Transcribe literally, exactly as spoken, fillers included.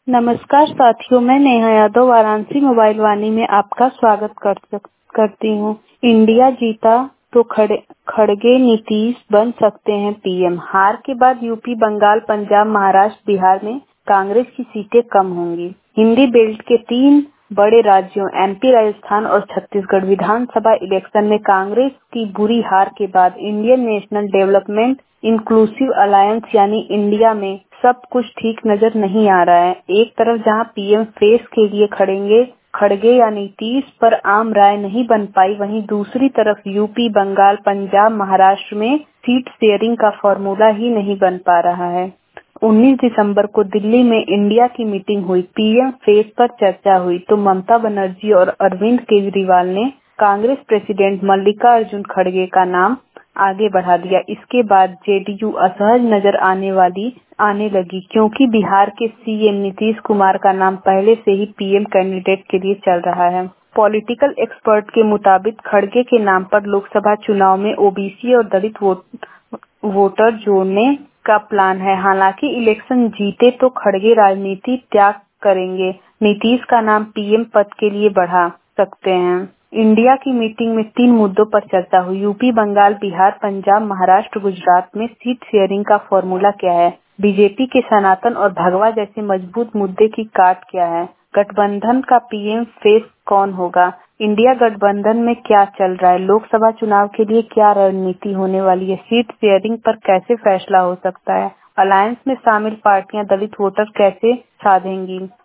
नमस्कार साथियों, मैं नेहा यादव वाराणसी मोबाइल वाणी में आपका स्वागत कर सक, करती हूँ। इंडिया जीता तो खड़े खड़गे नीतीश बन सकते हैं पीएम। हार के बाद यूपी, बंगाल, पंजाब, महाराष्ट्र, बिहार में कांग्रेस की सीटें कम होंगी। हिंदी बेल्ट के तीन बड़े राज्यों एमपी, राजस्थान और छत्तीसगढ़ विधानसभा इलेक्शन में कांग्रेस की बुरी हार के बाद Indian national development inclusive alliance यानी इंडिया में सब कुछ ठीक नजर नहीं आ रहा है। एक तरफ जहां पीएम फेस के लिए खड़ेंगे खड़गे या नीतीश पर आम राय नहीं बन पाई, वहीं दूसरी तरफ यूपी, बंगाल, पंजाब, महाराष्ट्र में सीट शेयरिंग का फॉर्मूला ही नहीं बन पा रहा है। उन्नीस दिसंबर को दिल्ली में इंडिया की मीटिंग हुई। पीएम फेस पर चर्चा हुई तो ममता बनर्जी और अरविंद केजरीवाल ने कांग्रेस प्रेसिडेंट मल्लिकार्जुन खड़गे का नाम आगे बढ़ा दिया। इसके बाद जेडीयू असहज नजर आने वाली आने लगी क्योंकि बिहार के सीएम नीतीश कुमार का नाम पहले से ही पीएम कैंडिडेट के लिए चल रहा है। पॉलिटिकल एक्सपर्ट के मुताबिक खड़गे के नाम पर लोकसभा चुनाव में ओबीसी और दलित वोट, वोटर जोड़ने का प्लान है। हालांकि इलेक्शन जीते तो खड़गे राजनीति त्याग करेंगे। नीतीश का नाम पीएम पद के लिए बढ़ा सकते हैं। इंडिया की मीटिंग में तीन मुद्दों पर चर्चा हुई। यूपी, बंगाल, बिहार, पंजाब, महाराष्ट्र, गुजरात में सीट शेयरिंग का फॉर्मूला क्या है? बीजेपी के सनातन और भगवा जैसे मजबूत मुद्दे की काट क्या है? गठबंधन का पीएम फेस कौन होगा? इंडिया गठबंधन में क्या चल रहा है? लोकसभा चुनाव के लिए क्या रणनीति होने वाली है? सीट शेयरिंग पर कैसे फैसला हो सकता है? अलायंस में शामिल पार्टियां दलित वोटर कैसे साधेंगी?